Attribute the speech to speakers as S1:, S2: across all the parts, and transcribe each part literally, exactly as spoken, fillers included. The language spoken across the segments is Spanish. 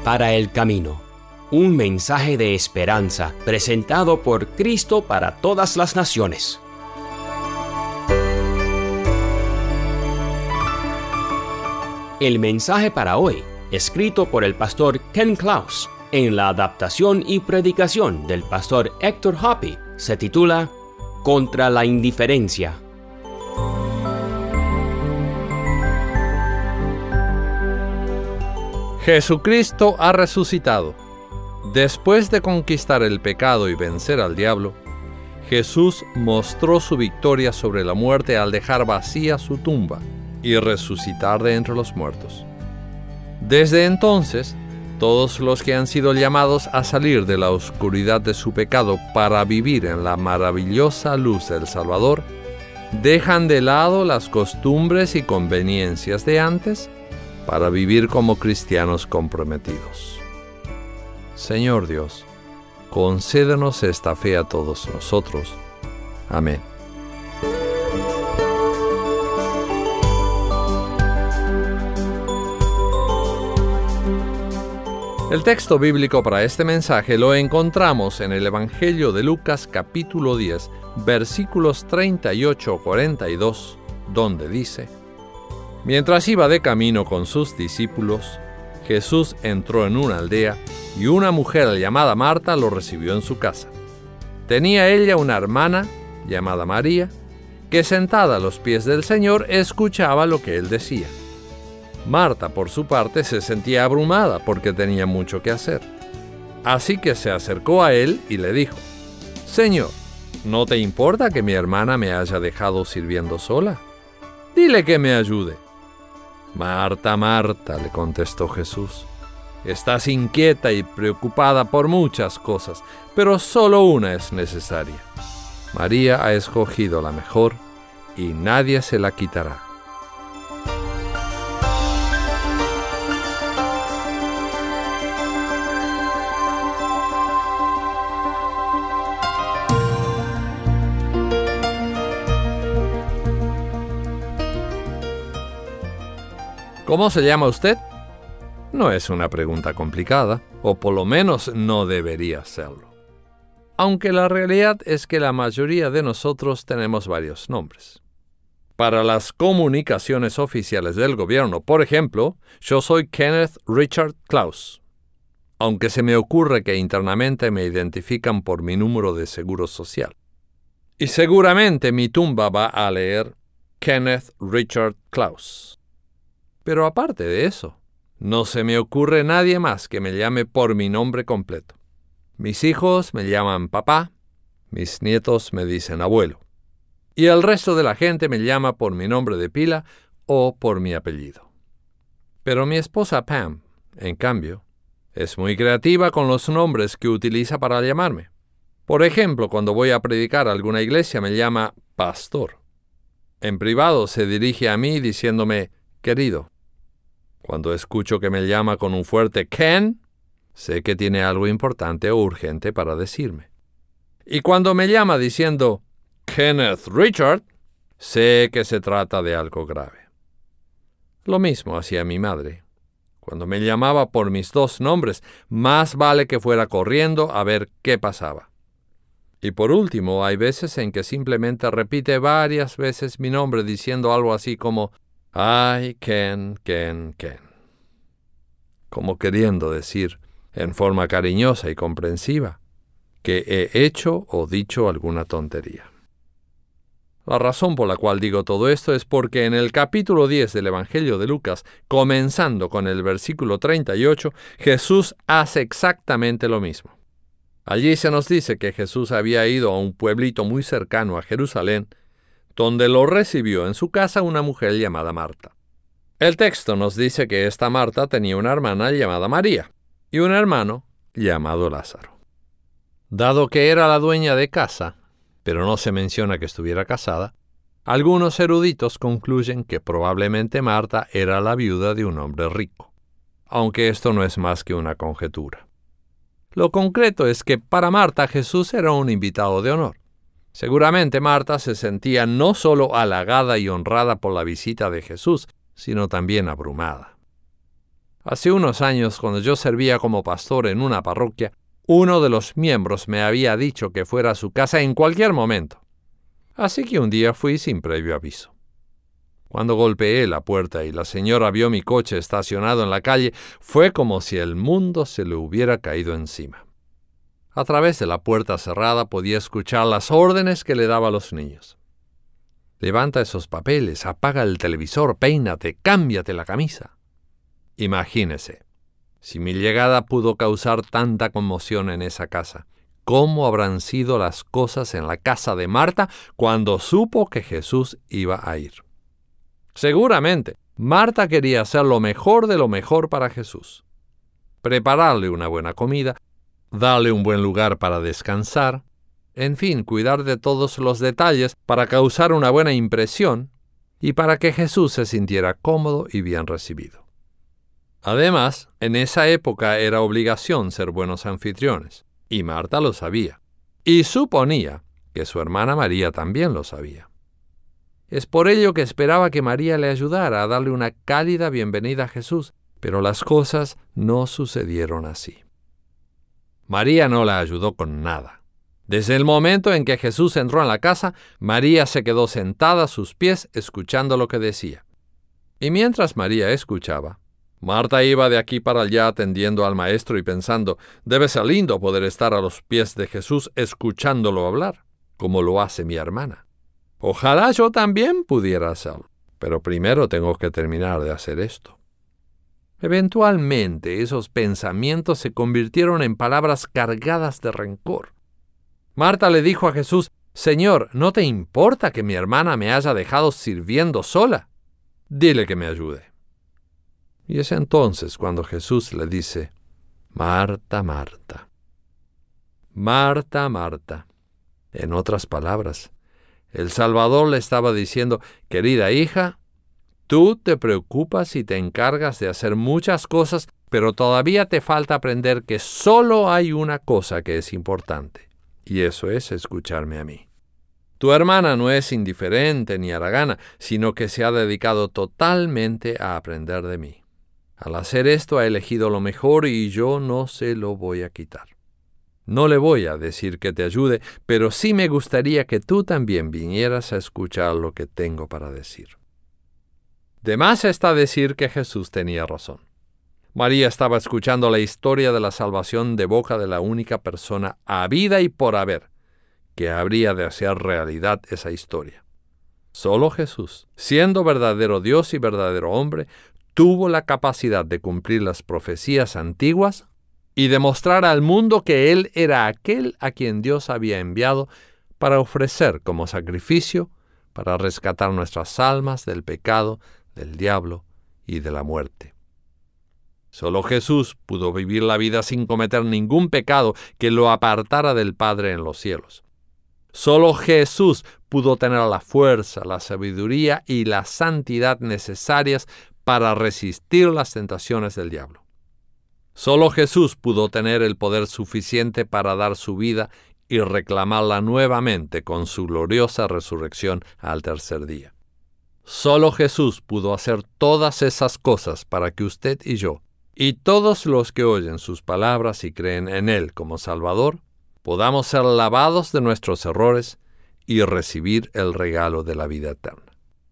S1: para el camino. Un mensaje de esperanza presentado por Cristo para todas las naciones. El mensaje para hoy, escrito por el pastor Ken Klaus, en la adaptación y predicación del pastor Héctor Hoppe, se titula Contra la indiferencia.
S2: Jesucristo ha resucitado. Después de conquistar el pecado y vencer al diablo, Jesús mostró su victoria sobre la muerte al dejar vacía su tumba y resucitar de entre los muertos. Desde entonces, todos los que han sido llamados a salir de la oscuridad de su pecado para vivir en la maravillosa luz del Salvador, dejan de lado las costumbres y conveniencias de antes para vivir como cristianos comprometidos. Señor Dios, concédenos esta fe a todos nosotros. Amén. El texto bíblico para este mensaje lo encontramos en el Evangelio de Lucas capítulo diez, versículos treinta y ocho a cuarenta y dos, donde dice: Mientras iba de camino con sus discípulos, Jesús entró en una aldea y una mujer llamada Marta lo recibió en su casa. Tenía ella una hermana llamada María, que sentada a los pies del Señor escuchaba lo que él decía. Marta, por su parte, se sentía abrumada porque tenía mucho que hacer. Así que se acercó a él y le dijo: Señor, ¿no te importa que mi hermana me haya dejado sirviendo sola? Dile que me ayude. Marta, Marta, le contestó Jesús, estás inquieta y preocupada por muchas cosas, pero solo una es necesaria. María ha escogido la mejor y nadie se la quitará. ¿Cómo se llama usted? No es una pregunta complicada, o por lo menos no debería serlo. Aunque la realidad es que la mayoría de nosotros tenemos varios nombres. Para las comunicaciones oficiales del gobierno, por ejemplo, yo soy Kenneth Richard Klaus, aunque se me ocurre que internamente me identifican por mi número de seguro social. Y seguramente mi tumba va a leer Kenneth Richard Klaus. Pero aparte de eso, no se me ocurre nadie más que me llame por mi nombre completo. Mis hijos me llaman papá, mis nietos me dicen abuelo, y el resto de la gente me llama por mi nombre de pila o por mi apellido. Pero mi esposa Pam, en cambio, es muy creativa con los nombres que utiliza para llamarme. Por ejemplo, cuando voy a predicar a alguna iglesia me llama pastor. En privado se dirige a mí diciéndome querido. Cuando escucho que me llama con un fuerte Ken, sé que tiene algo importante o urgente para decirme. Y cuando me llama diciendo Kenneth Richard, sé que se trata de algo grave. Lo mismo hacía mi madre. Cuando me llamaba por mis dos nombres, más vale que fuera corriendo a ver qué pasaba. Y por último, hay veces en que simplemente repite varias veces mi nombre diciendo algo así como Ay, Ken, Ken, Ken. Como queriendo decir, en forma cariñosa y comprensiva, que he hecho o dicho alguna tontería. La razón por la cual digo todo esto es porque en el capítulo diez del Evangelio de Lucas, comenzando con el versículo treinta y ocho, Jesús hace exactamente lo mismo. Allí se nos dice que Jesús había ido a un pueblito muy cercano a Jerusalén, donde lo recibió en su casa una mujer llamada Marta. El texto nos dice que esta Marta tenía una hermana llamada María y un hermano llamado Lázaro. Dado que era la dueña de casa, pero no se menciona que estuviera casada, algunos eruditos concluyen que probablemente Marta era la viuda de un hombre rico, aunque esto no es más que una conjetura. Lo concreto es que para Marta Jesús era un invitado de honor. Seguramente Marta se sentía no solo halagada y honrada por la visita de Jesús, sino también abrumada. Hace unos años, cuando yo servía como pastor en una parroquia, uno de los miembros me había dicho que fuera a su casa en cualquier momento. Así que un día fui sin previo aviso. Cuando golpeé la puerta y la señora vio mi coche estacionado en la calle, fue como si el mundo se le hubiera caído encima. A través de la puerta cerrada podía escuchar las órdenes que le daba a los niños. Levanta esos papeles, apaga el televisor, peínate, cámbiate la camisa. Imagínese, si mi llegada pudo causar tanta conmoción en esa casa, ¿cómo habrán sido las cosas en la casa de Marta cuando supo que Jesús iba a ir? Seguramente, Marta quería hacer lo mejor de lo mejor para Jesús. Prepararle una buena comida, darle un buen lugar para descansar, en fin, cuidar de todos los detalles para causar una buena impresión y para que Jesús se sintiera cómodo y bien recibido. Además, en esa época era obligación ser buenos anfitriones, y Marta lo sabía, y suponía que su hermana María también lo sabía. Es por ello que esperaba que María le ayudara a darle una cálida bienvenida a Jesús, pero las cosas no sucedieron así. María no la ayudó con nada. Desde el momento en que Jesús entró en la casa, María se quedó sentada a sus pies escuchando lo que decía. Y mientras María escuchaba, Marta iba de aquí para allá atendiendo al maestro y pensando, debe ser lindo poder estar a los pies de Jesús escuchándolo hablar, como lo hace mi hermana. Ojalá yo también pudiera hacerlo, pero primero tengo que terminar de hacer esto. Eventualmente esos pensamientos se convirtieron en palabras cargadas de rencor. Marta le dijo a Jesús, Señor, ¿no te importa que mi hermana me haya dejado sirviendo sola? Dile que me ayude. Y es entonces cuando Jesús le dice, Marta, Marta. Marta, Marta. En otras palabras, el Salvador le estaba diciendo, querida hija, tú te preocupas y te encargas de hacer muchas cosas, pero todavía te falta aprender que solo hay una cosa que es importante, y eso es escucharme a mí. Tu hermana no es indiferente ni haragana, sino que se ha dedicado totalmente a aprender de mí. Al hacer esto ha elegido lo mejor y yo no se lo voy a quitar. No le voy a decir que te ayude, pero sí me gustaría que tú también vinieras a escuchar lo que tengo para decir. De más está decir que Jesús tenía razón. María estaba escuchando la historia de la salvación de boca de la única persona habida y por haber que habría de hacer realidad esa historia. Solo Jesús, siendo verdadero Dios y verdadero hombre, tuvo la capacidad de cumplir las profecías antiguas y demostrar al mundo que Él era aquel a quien Dios había enviado para ofrecer como sacrificio para rescatar nuestras almas del pecado, del diablo y de la muerte. Solo Jesús pudo vivir la vida sin cometer ningún pecado que lo apartara del Padre en los cielos. Solo Jesús pudo tener la fuerza, la sabiduría y la santidad necesarias para resistir las tentaciones del diablo. Solo Jesús pudo tener el poder suficiente para dar su vida y reclamarla nuevamente con su gloriosa resurrección al tercer día. Solo Jesús pudo hacer todas esas cosas para que usted y yo, y todos los que oyen sus palabras y creen en Él como Salvador, podamos ser lavados de nuestros errores y recibir el regalo de la vida eterna.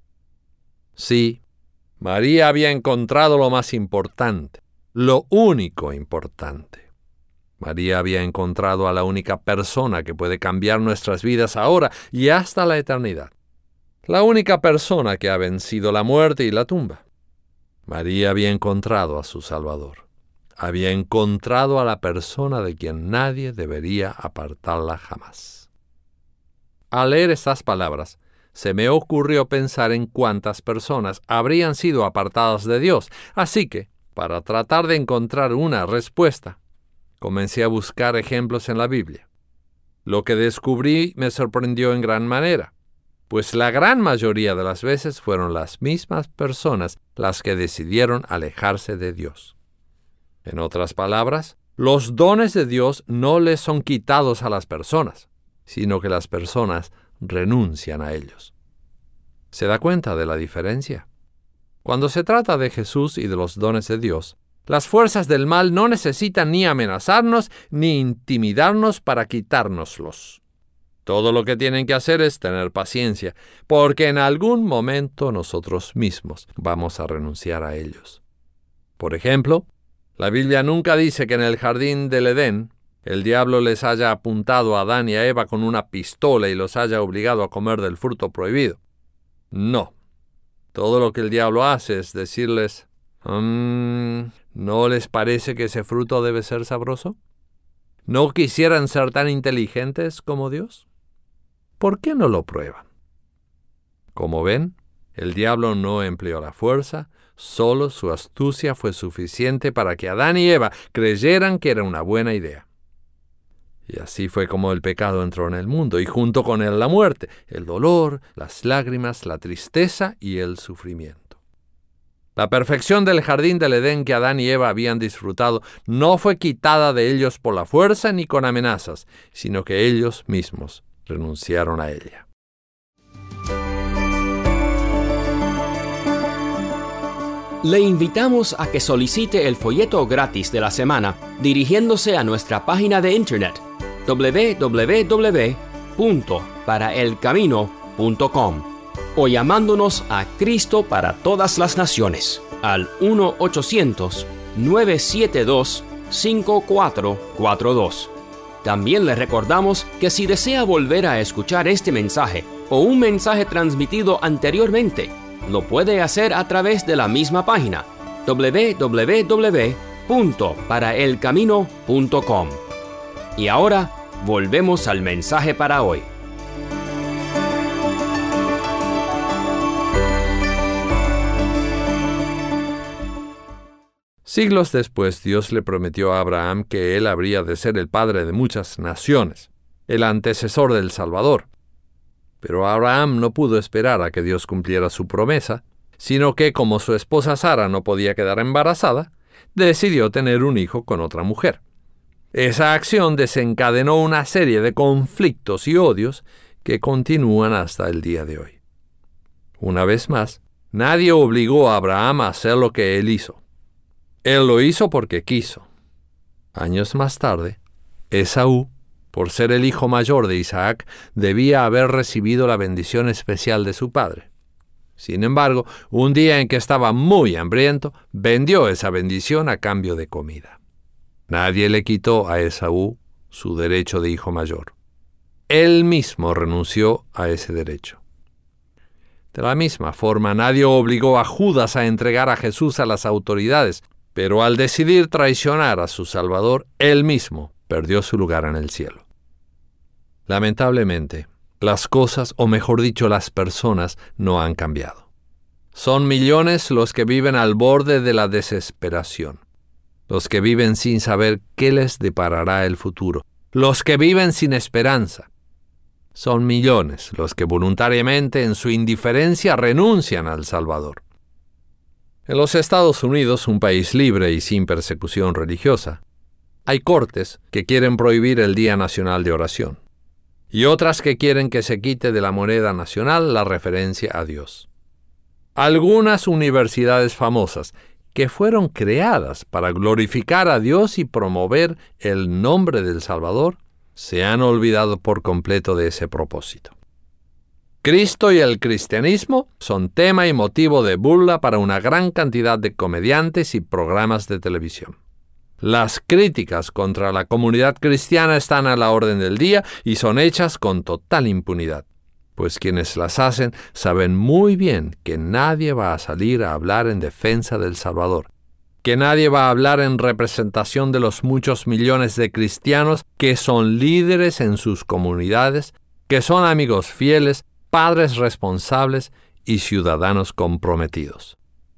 S2: Sí, María había encontrado lo más importante, lo único importante. María había encontrado a la única persona que puede cambiar nuestras vidas ahora y hasta la eternidad. La única persona que ha vencido la muerte y la tumba. María había encontrado a su Salvador. Había encontrado a la persona de quien nadie debería apartarla jamás. Al leer estas palabras, se me ocurrió pensar en cuántas personas habrían sido apartadas de Dios. Así que, para tratar de encontrar una respuesta, comencé a buscar ejemplos en la Biblia. Lo que descubrí me sorprendió en gran manera, pues la gran mayoría de las veces fueron las mismas personas las que decidieron alejarse de Dios. En otras palabras, los dones de Dios no les son quitados a las personas, sino que las personas renuncian a ellos. ¿Se da cuenta de la diferencia? Cuando se trata de Jesús y de los dones de Dios, Las fuerzas del mal no necesitan ni amenazarnos ni intimidarnos para quitárnoslos. Todo lo que tienen que hacer es tener paciencia, porque en algún momento nosotros mismos vamos a renunciar a ellos. Por ejemplo, la Biblia nunca dice que en el jardín del Edén el diablo les haya apuntado a Adán y a Eva con una pistola y los haya obligado a comer del fruto prohibido. No. Todo lo que el diablo hace es decirles, mmm, ¿no les parece que ese fruto debe ser sabroso? ¿No quisieran ser tan inteligentes como Dios? ¿Por qué no lo prueban? Como ven, el diablo no empleó la fuerza, solo su astucia fue suficiente para que Adán y Eva creyeran que era una buena idea. Y así fue como el pecado entró en el mundo, y junto con él la muerte, el dolor, las lágrimas, la tristeza y el sufrimiento. La perfección del jardín del Edén que Adán y Eva habían disfrutado no fue quitada de ellos por la fuerza ni con amenazas, sino que ellos mismos renunciaron a ella.
S1: Le invitamos a que solicite el folleto gratis de la semana dirigiéndose a nuestra página de internet doble u doble u doble u punto para el camino punto com o llamándonos a Cristo para todas las naciones al uno ochocientos, nueve siete dos, cinco cuatro cuatro dos. También le recordamos que si desea volver a escuchar este mensaje o un mensaje transmitido anteriormente, lo puede hacer a través de la misma página doble u doble u doble u punto para el camino punto com. Y ahora, volvemos al mensaje para hoy.
S2: Siglos después, Dios le prometió a Abraham que él habría de ser el padre de muchas naciones, el antecesor del Salvador. Pero Abraham no pudo esperar a que Dios cumpliera su promesa, sino que, como su esposa Sara no podía quedar embarazada, decidió tener un hijo con otra mujer. Esa acción desencadenó una serie de conflictos y odios que continúan hasta el día de hoy. Una vez más, nadie obligó a Abraham a hacer lo que él hizo. Él lo hizo porque quiso. Años más tarde, Esaú, por ser el hijo mayor de Isaac, debía haber recibido la bendición especial de su padre. Sin embargo, un día en que estaba muy hambriento, vendió esa bendición a cambio de comida. Nadie le quitó a Esaú su derecho de hijo mayor. Él mismo renunció a ese derecho. De la misma forma, nadie obligó a Judas a entregar a Jesús a las autoridades, pero al decidir traicionar a su Salvador, él mismo perdió su lugar en el cielo. Lamentablemente, las cosas, o mejor dicho, las personas, no han cambiado. Son millones los que viven al borde de la desesperación, los que viven sin saber qué les deparará el futuro, los que viven sin esperanza. Son millones los que voluntariamente, en su indiferencia, renuncian al Salvador. En los Estados Unidos, un país libre y sin persecución religiosa, hay cortes que quieren prohibir el Día Nacional de Oración, y otras que quieren que se quite de la moneda nacional la referencia a Dios. Algunas universidades famosas que fueron creadas para glorificar a Dios y promover el nombre del Salvador, se han olvidado por completo de ese propósito. Cristo y el cristianismo son tema y motivo de burla para una gran cantidad de comediantes y programas de televisión. Las críticas contra la comunidad cristiana están a la orden del día y son hechas con total impunidad, pues quienes las hacen saben muy bien que nadie va a salir a hablar en defensa del Salvador, que nadie va a hablar en representación de los muchos millones de cristianos que son líderes en sus comunidades, que son amigos fieles, padres responsables y ciudadanos comprometidos.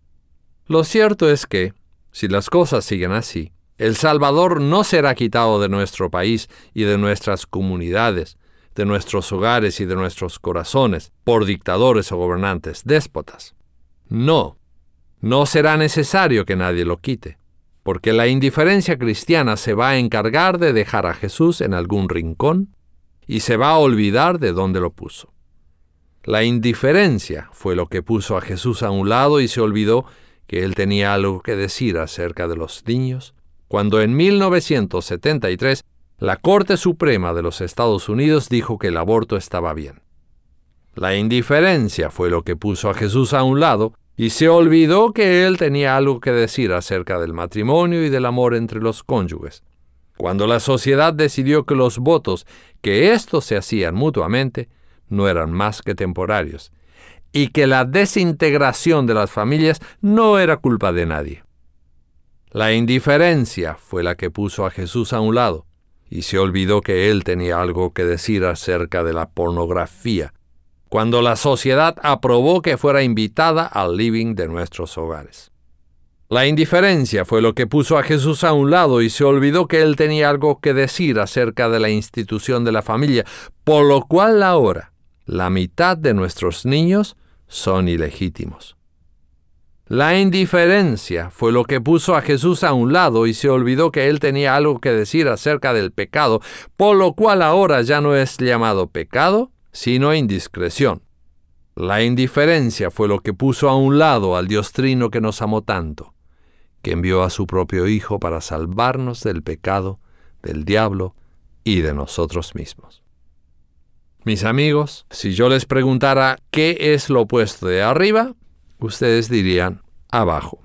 S2: Lo cierto es que, si las cosas siguen así, el Salvador no será quitado de nuestro país y de nuestras comunidades, de nuestros hogares y de nuestros corazones, por dictadores o gobernantes déspotas. No, no será necesario que nadie lo quite, porque la indiferencia cristiana se va a encargar de dejar a Jesús en algún rincón y se va a olvidar de dónde lo puso. La indiferencia fue lo que puso a Jesús a un lado y se olvidó que él tenía algo que decir acerca de los niños, cuando en mil novecientos setenta y tres la Corte Suprema de los Estados Unidos dijo que el aborto estaba bien. La indiferencia fue lo que puso a Jesús a un lado y se olvidó que él tenía algo que decir acerca del matrimonio y del amor entre los cónyuges. Cuando la sociedad decidió que los votos que éstos se hacían mutuamente no eran más que temporarios y que la desintegración de las familias no era culpa de nadie. La indiferencia fue la que puso a Jesús a un lado y se olvidó que él tenía algo que decir acerca de la pornografía, cuando la sociedad aprobó que fuera invitada al living de nuestros hogares. La indiferencia fue lo que puso a Jesús a un lado y se olvidó que él tenía algo que decir acerca de la institución de la familia, por lo cual ahora la mitad de nuestros niños son ilegítimos. La indiferencia fue lo que puso a Jesús a un lado y se olvidó que él tenía algo que decir acerca del pecado, por lo cual ahora ya no es llamado pecado, sino indiscreción. La indiferencia fue lo que puso a un lado al Dios Trino que nos amó tanto, que envió a su propio Hijo para salvarnos del pecado, del diablo y de nosotros mismos. Mis amigos, si yo les preguntara qué es lo opuesto de arriba, ustedes dirían abajo.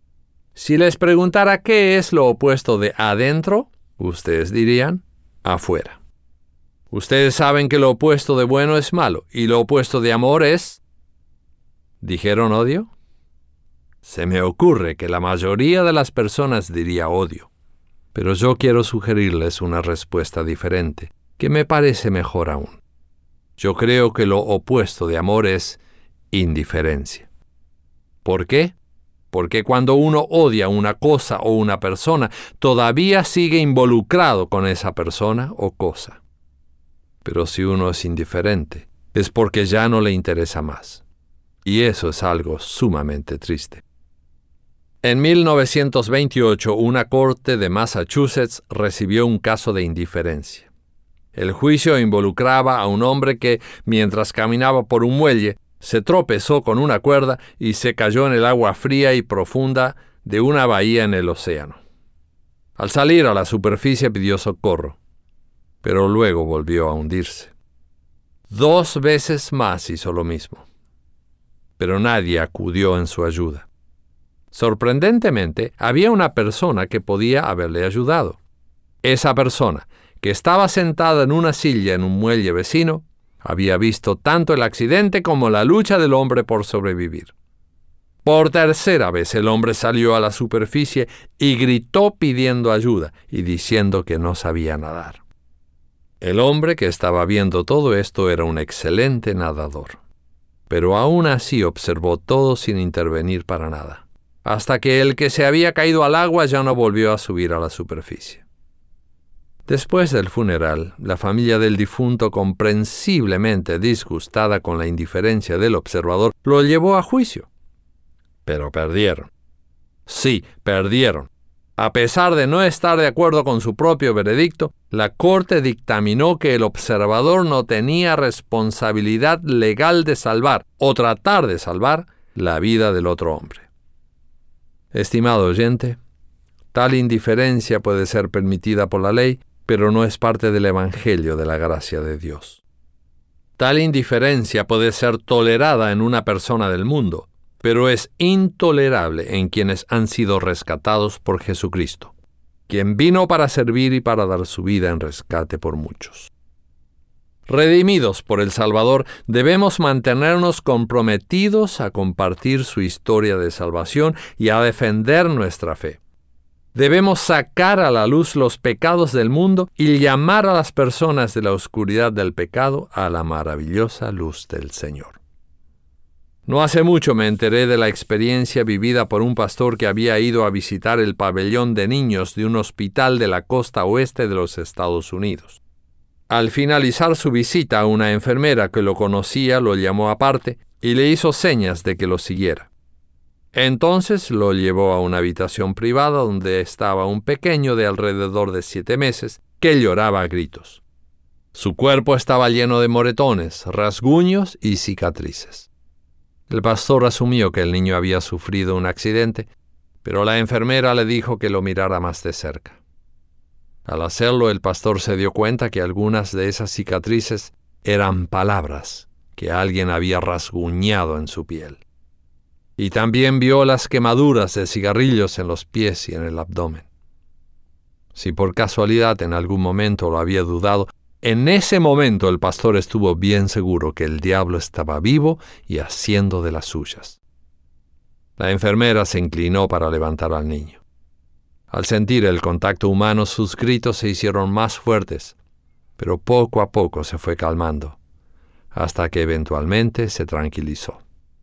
S2: Si les preguntara qué es lo opuesto de adentro, ustedes dirían afuera. Ustedes saben que lo opuesto de bueno es malo y lo opuesto de amor es... ¿Dijeron odio? Se me ocurre que la mayoría de las personas diría odio, pero yo quiero sugerirles una respuesta diferente, que me parece mejor aún. Yo creo que lo opuesto de amor es indiferencia. ¿Por qué? Porque cuando uno odia una cosa o una persona, todavía sigue involucrado con esa persona o cosa. Pero si uno es indiferente, es porque ya no le interesa más. Y eso es algo sumamente triste. En mil novecientos veintiocho, una corte de Massachusetts recibió un caso de indiferencia. El juicio involucraba a un hombre que, mientras caminaba por un muelle, se tropezó con una cuerda y se cayó en el agua fría y profunda de una bahía en el océano. Al salir a la superficie pidió socorro, pero luego volvió a hundirse. Dos veces más hizo lo mismo, pero nadie acudió en su ayuda. Sorprendentemente, había una persona que podía haberle ayudado. Esa persona, que estaba sentada en una silla en un muelle vecino, había visto tanto el accidente como la lucha del hombre por sobrevivir. Por tercera vez el hombre salió a la superficie y gritó pidiendo ayuda y diciendo que no sabía nadar. El hombre que estaba viendo todo esto era un excelente nadador, pero aún así observó todo sin intervenir para nada, hasta que el que se había caído al agua ya no volvió a subir a la superficie. Después del funeral, la familia del difunto, comprensiblemente disgustada con la indiferencia del observador, lo llevó a juicio. Pero perdieron. Sí, perdieron. A pesar de no estar de acuerdo con su propio veredicto, la corte dictaminó que el observador no tenía responsabilidad legal de salvar o tratar de salvar la vida del otro hombre. Estimado oyente, tal indiferencia puede ser permitida por la ley, pero no es parte del Evangelio de la gracia de Dios. Tal indiferencia puede ser tolerada en una persona del mundo, pero es intolerable en quienes han sido rescatados por Jesucristo, quien vino para servir y para dar su vida en rescate por muchos. Redimidos por el Salvador, debemos mantenernos comprometidos a compartir su historia de salvación y a defender nuestra fe. Debemos sacar a la luz los pecados del mundo y llamar a las personas de la oscuridad del pecado a la maravillosa luz del Señor. No hace mucho me enteré de la experiencia vivida por un pastor que había ido a visitar el pabellón de niños de un hospital de la costa oeste de los Estados Unidos. Al finalizar su visita, una enfermera que lo conocía lo llamó aparte y le hizo señas de que lo siguiera. Entonces lo llevó a una habitación privada donde estaba un pequeño de alrededor de siete meses que lloraba a gritos. Su cuerpo estaba lleno de moretones, rasguños y cicatrices. El pastor asumió que el niño había sufrido un accidente, pero la enfermera le dijo que lo mirara más de cerca. Al hacerlo, el pastor se dio cuenta que algunas de esas cicatrices eran palabras que alguien había rasguñado en su piel. Y también vio las quemaduras de cigarrillos en los pies y en el abdomen. Si por casualidad en algún momento lo había dudado, en ese momento el pastor estuvo bien seguro que el diablo estaba vivo y haciendo de las suyas. La enfermera se inclinó para levantar al niño. Al sentir el contacto humano, sus gritos se hicieron más fuertes, pero poco a poco se fue calmando, hasta que eventualmente se tranquilizó.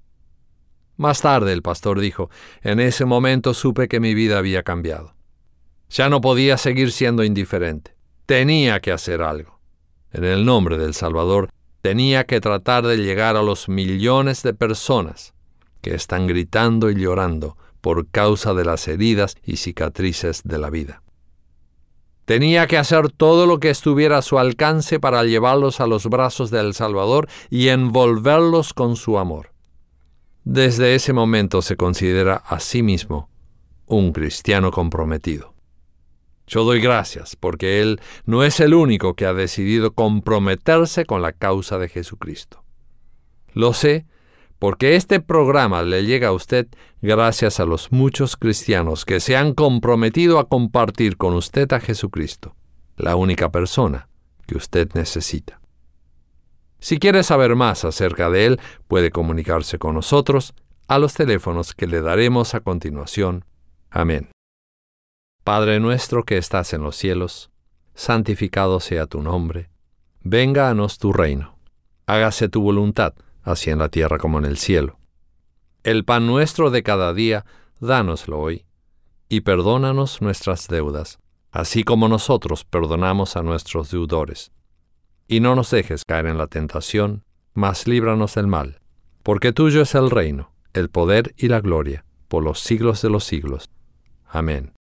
S2: Más tarde el pastor dijo, en ese momento supe que mi vida había cambiado. Ya no podía seguir siendo indiferente. Tenía que hacer algo. En el nombre del Salvador, tenía que tratar de llegar a los millones de personas que están gritando y llorando por causa de las heridas y cicatrices de la vida. Tenía que hacer todo lo que estuviera a su alcance para llevarlos a los brazos del Salvador y envolverlos con su amor. Desde ese momento se considera a sí mismo un cristiano comprometido. Yo doy gracias porque él no es el único que ha decidido comprometerse con la causa de Jesucristo. Lo sé porque este programa le llega a usted gracias a los muchos cristianos que se han comprometido a compartir con usted a Jesucristo, la única persona que usted necesita. Si quiere saber más acerca de él, puede comunicarse con nosotros a los teléfonos que le daremos a continuación. Amén. Padre nuestro que estás en los cielos, santificado sea tu nombre. Venga a nos tu reino. Hágase tu voluntad, así en la tierra como en el cielo. El pan nuestro de cada día, dánoslo hoy, y perdónanos nuestras deudas, así como nosotros perdonamos a nuestros deudores. Y no nos dejes caer en la tentación, mas líbranos del mal, porque tuyo es el reino, el poder y la gloria, por los siglos de los siglos. Amén.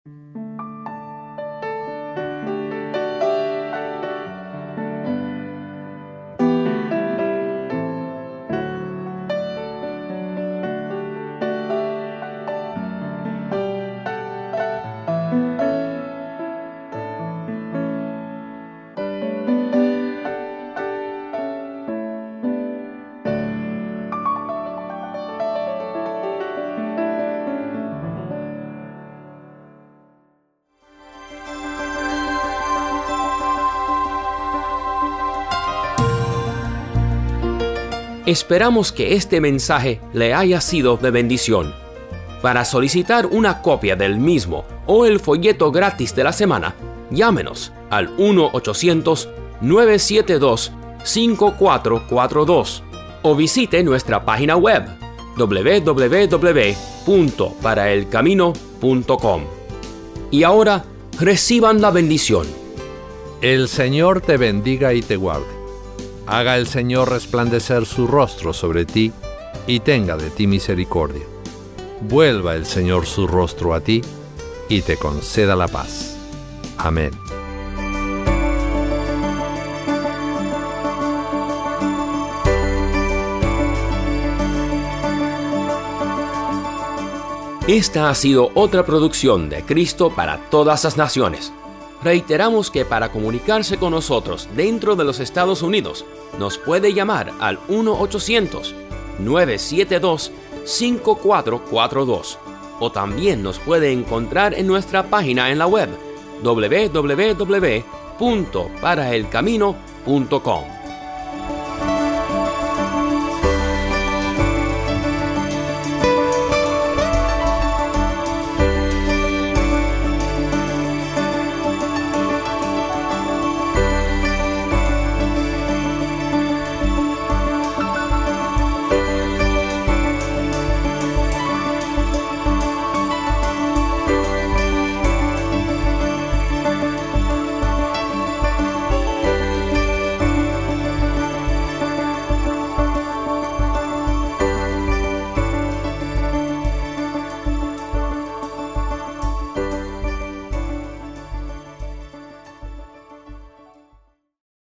S1: Esperamos que este mensaje le haya sido de bendición. Para solicitar una copia del mismo o el folleto gratis de la semana, llámenos al uno ochocientos, nueve siete dos, cinco cuatro cuatro dos o visite nuestra página web doble u doble u doble u punto para el camino punto com. Y ahora reciban la bendición.
S2: El Señor te bendiga y te guarde. Haga el Señor resplandecer su rostro sobre ti y tenga de ti misericordia. Vuelva el Señor su rostro a ti y te conceda la paz. Amén.
S1: Esta ha sido otra producción de Cristo para todas las naciones. Reiteramos que para comunicarse con nosotros dentro de los Estados Unidos, nos puede llamar al uno ochocientos, nueve siete dos, cinco cuatro cuatro dos o también nos puede encontrar en nuestra página en la web doble u doble u doble u punto para el camino punto com.